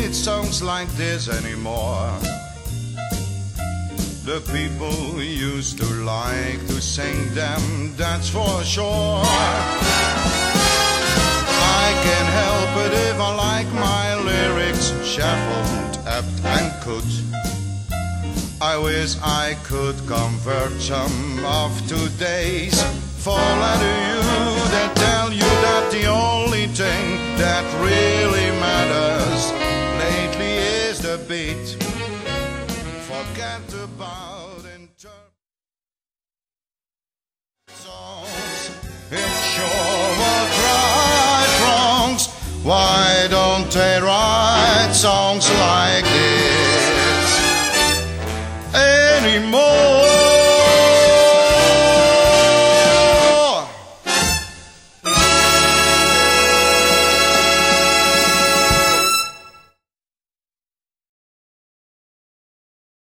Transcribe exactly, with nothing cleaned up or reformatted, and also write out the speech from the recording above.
hit songs like this anymore. The people used to like to sing them, that's for sure. I can't help it if I like my lyrics shuffled, apt and could. I wish I could convert some of today's fall out of you that tell you that the only thing that really matters lately is the beat. Forget about inter- songs. It sure will right wrongs. Why don't they write songs like this anymore?